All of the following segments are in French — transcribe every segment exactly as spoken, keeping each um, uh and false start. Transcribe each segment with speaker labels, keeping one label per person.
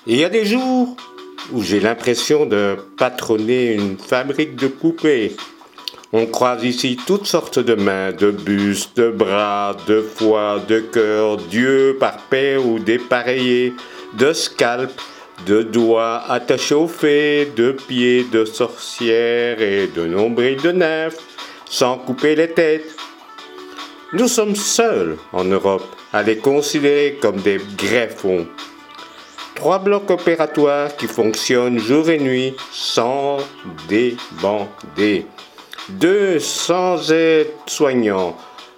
Speaker 1: Il y a des jours où j'ai l'impression de patronner une fabrique de poupées. On croise ici toutes sortes de mains, de bustes, de bras, de foie, de cœurs, d'yeux par paire ou dépareillés, de scalps, de doigts attachés aux fées, de pieds de sorcières et de nombrils de nymphes, sans couper les têtes. Nous sommes seuls en Europe à les considérer comme des greffons. Trois blocs opératoires qui fonctionnent jour et nuit sans débander. deux cents aides-soignants,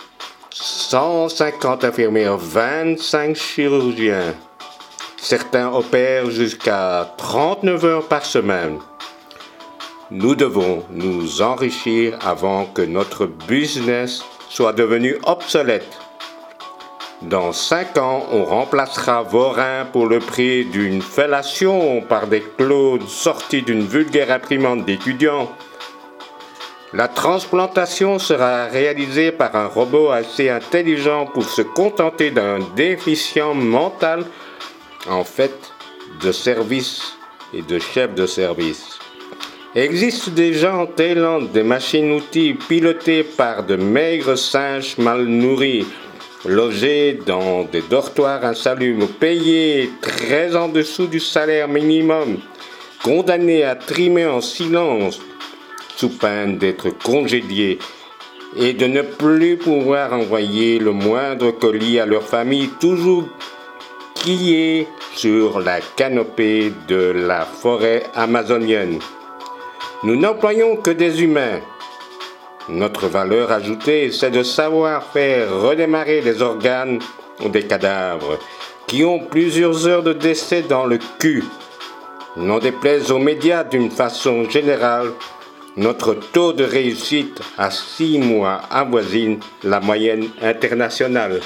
Speaker 1: cent cinquante infirmières, vingt-cinq chirurgiens. Certains opèrent jusqu'à trente-neuf heures par semaine. Nous devons nous enrichir avant que notre business soit devenu obsolète. Dans cinq ans, on remplacera vos reins pour le prix d'une fellation par des clones sortis d'une vulgaire imprimante d'étudiants. La transplantation sera réalisée par un robot assez intelligent pour se contenter d'un déficient mental, en fait, de service et de chef de service. Il existe déjà en Thaïlande des machines-outils pilotées par de maigres singes mal nourris, logés dans des dortoirs insalubres, payés très en dessous du salaire minimum, condamnés à trimer en silence, sous peine d'être congédiés et de ne plus pouvoir envoyer le moindre colis à leur famille, toujours quillés sur la canopée de la forêt amazonienne. Nous n'employons que des humains. Notre valeur ajoutée, c'est de savoir faire redémarrer les organes des cadavres qui ont plusieurs heures de décès dans le cul. N'en déplaise aux médias d'une façon générale, notre taux de réussite à six mois avoisine la moyenne internationale.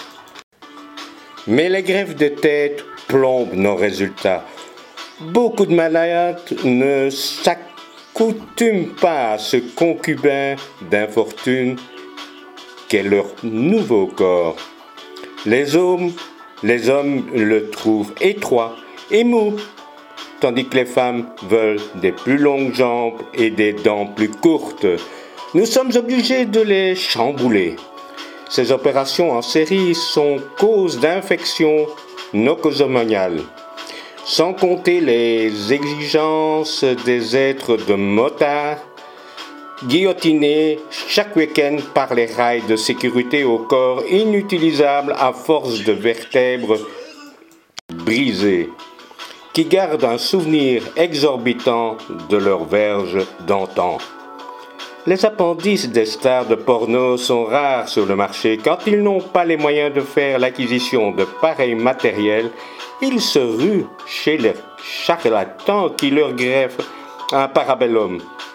Speaker 1: Mais les greffes de tête plombent nos résultats. Beaucoup de malades ne s'accoutument pas à ce concubin d'infortune qu'est leur nouveau corps. Les hommes, les hommes le trouvent étroit et mou, tandis que les femmes veulent des plus longues jambes et des dents plus courtes. Nous sommes obligés de les chambouler. Ces opérations en série sont cause d'infections nosocomiales, sans compter les exigences des êtres de motards guillotinés chaque week-end par les rails de sécurité au corps inutilisable à force de vertèbres brisées, qui gardent un souvenir exorbitant de leurs verges d'antan. Les appendices des stars de porno sont rares sur le marché. Quand ils n'ont pas les moyens de faire l'acquisition de pareils matériels, ils se ruent chez les charlatans qui leur greffent un parabellum.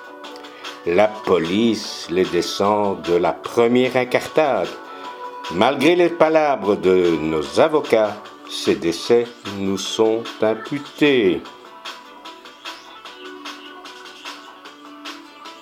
Speaker 1: La police les descend de la première incartade. Malgré les palabres de nos avocats, ces décès nous sont imputés.